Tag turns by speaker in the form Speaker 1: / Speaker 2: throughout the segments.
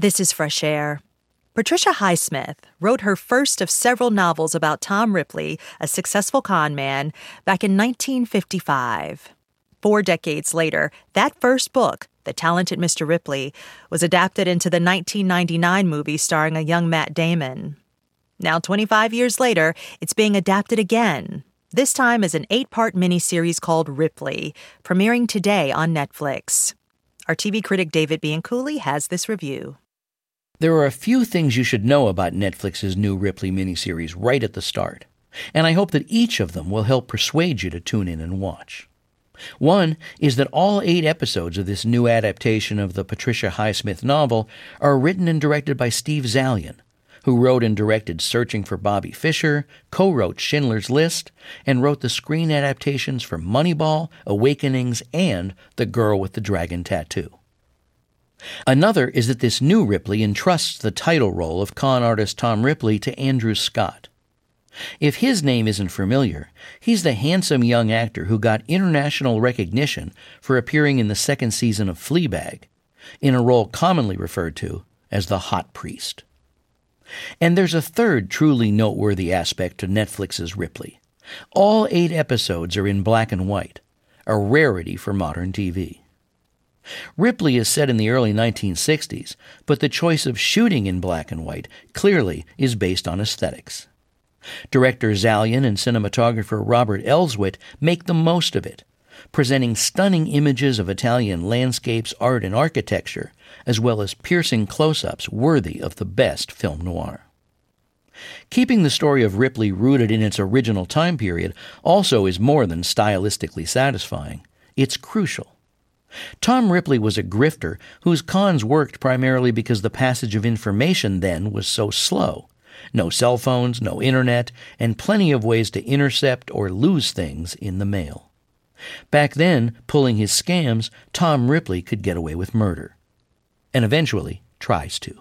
Speaker 1: This is Fresh Air. Patricia Highsmith wrote her first of several novels about Tom Ripley, a successful con man, back in 1955. 4 decades later, that first book, The Talented Mr. Ripley, was adapted into the 1999 movie starring a young Matt Damon. Now, 25 years later, it's being adapted again, this time as an 8-part miniseries called Ripley, premiering today on Netflix. Our TV critic David Bianculli has this review.
Speaker 2: There are a few things you should know about Netflix's new Ripley miniseries right at the start, and I hope that each of them will help persuade you to tune in and watch. One is that all 8 episodes of this new adaptation of the Patricia Highsmith novel are written and directed by Steve Zaillian, who wrote and directed Searching for Bobby Fischer, co-wrote Schindler's List, and wrote the screen adaptations for Moneyball, Awakenings, and The Girl with the Dragon Tattoo. Another is that this new Ripley entrusts the title role of con artist Tom Ripley to Andrew Scott. If his name isn't familiar, he's the handsome young actor who got international recognition for appearing in the 2nd season of Fleabag, in a role commonly referred to as the Hot Priest. And there's a third truly noteworthy aspect to Netflix's Ripley. All 8 episodes are in black and white, a rarity for modern TV. Ripley is set in the early 1960s, but the choice of shooting in black and white clearly is based on aesthetics. Director Zaillian and cinematographer Robert Elswit make the most of it, presenting stunning images of Italian landscapes, art, and architecture, as well as piercing close-ups worthy of the best film noir. Keeping the story of Ripley rooted in its original time period also is more than stylistically satisfying. It's crucial. Tom Ripley was a grifter whose cons worked primarily because the passage of information then was so slow. No cell phones, no internet, and plenty of ways to intercept or lose things in the mail. Back then, pulling his scams, Tom Ripley could get away with murder. And eventually tries to.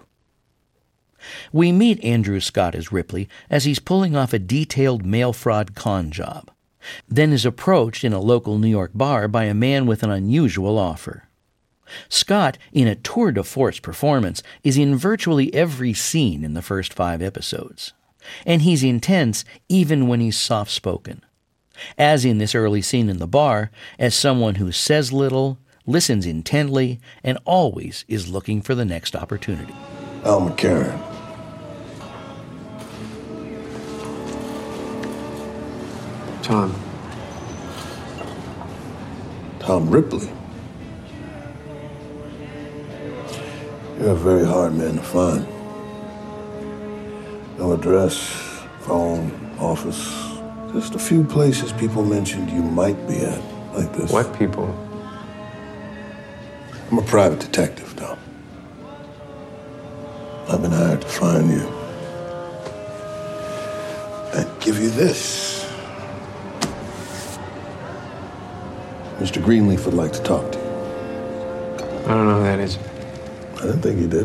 Speaker 2: We meet Andrew Scott as Ripley as he's pulling off a detailed mail fraud con job, then is approached in a local New York bar by a man with an unusual offer. Scott, in a tour de force performance, is in virtually every scene in the first 5 episodes. And he's intense even when he's soft-spoken. As in this early scene in the bar, as someone who says little, listens intently, and always is looking for the next opportunity.
Speaker 3: Al McCarran.
Speaker 4: Tom.
Speaker 3: Tom Ripley. You're a very hard man to find. No address, phone, office. Just a few places people mentioned you might be at, like this.
Speaker 4: What people?
Speaker 3: I'm a private detective, Tom. I've been hired to find you. And give you this. Mr. Greenleaf would like to talk to you.
Speaker 4: I don't know who that is.
Speaker 3: I didn't think you did.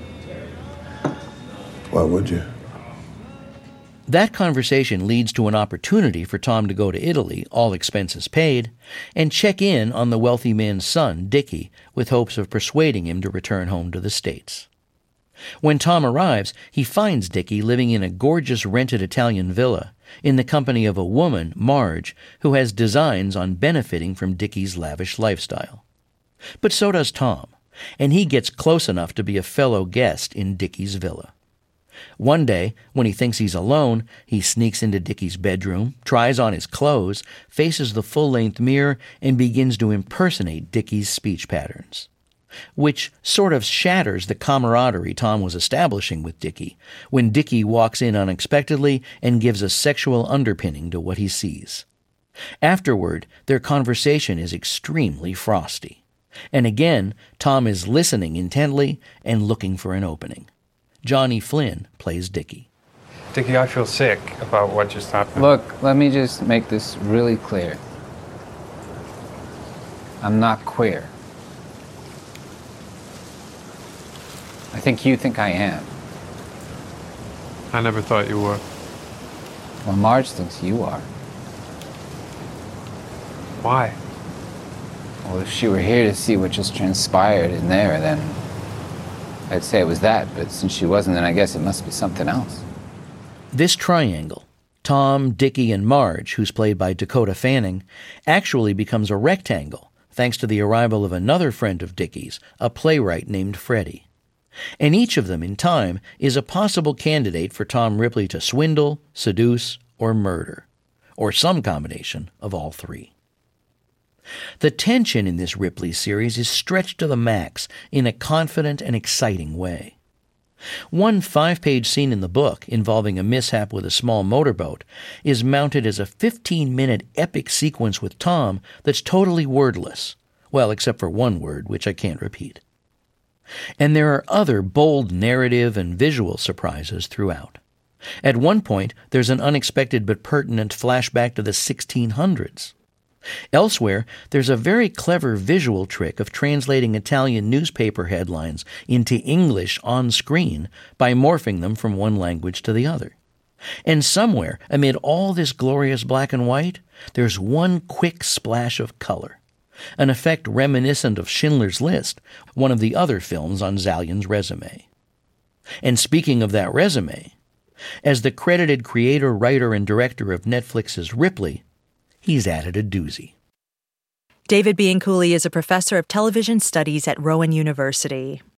Speaker 3: Why would you?
Speaker 2: That conversation leads to an opportunity for Tom to go to Italy, all expenses paid, and check in on the wealthy man's son, Dickie, with hopes of persuading him to return home to the States. When Tom arrives, he finds Dickie living in a gorgeous rented Italian villa, in the company of a woman, Marge, who has designs on benefiting from Dickie's lavish lifestyle. But so does Tom, and he gets close enough to be a fellow guest in Dickie's villa. One day, when he thinks he's alone, he sneaks into Dickie's bedroom, tries on his clothes, faces the full-length mirror, and begins to impersonate Dickie's speech patterns, which sort of shatters the camaraderie Tom was establishing with Dickie when Dickie walks in unexpectedly and gives a sexual underpinning to what he sees. Afterward, their conversation is extremely frosty. And again, Tom is listening intently and looking for an opening. Johnny Flynn plays Dickie.
Speaker 5: Dickie, I feel sick about what just happened.
Speaker 6: Look, let me just make this really clear. I'm not queer. I think you think I am.
Speaker 5: I never thought you were.
Speaker 6: Well, Marge thinks you are.
Speaker 5: Why?
Speaker 6: Well, if she were here to see what just transpired in there, then I'd say it was that, but since she wasn't, then I guess it must be something else.
Speaker 2: This triangle, Tom, Dickie, and Marge, who's played by Dakota Fanning, actually becomes a rectangle thanks to the arrival of another friend of Dickie's, a playwright named Freddie. And each of them, in time, is a possible candidate for Tom Ripley to swindle, seduce, or murder, or some combination of all three. The tension in this Ripley series is stretched to the max in a confident and exciting way. One 5-page scene in the book involving a mishap with a small motorboat is mounted as a 15-minute epic sequence with Tom that's totally wordless, well, except for one word, which I can't repeat. And there are other bold narrative and visual surprises throughout. At one point, there's an unexpected but pertinent flashback to the 1600s. Elsewhere, there's a very clever visual trick of translating Italian newspaper headlines into English on screen by morphing them from one language to the other. And somewhere, amid all this glorious black and white, there's one quick splash of color, an effect reminiscent of Schindler's List, one of the other films on Zallian's resume. And speaking of that resume, as the credited creator, writer, and director of Netflix's Ripley, he's added a doozy.
Speaker 1: David Bianculli is a professor of television studies at Rowan University.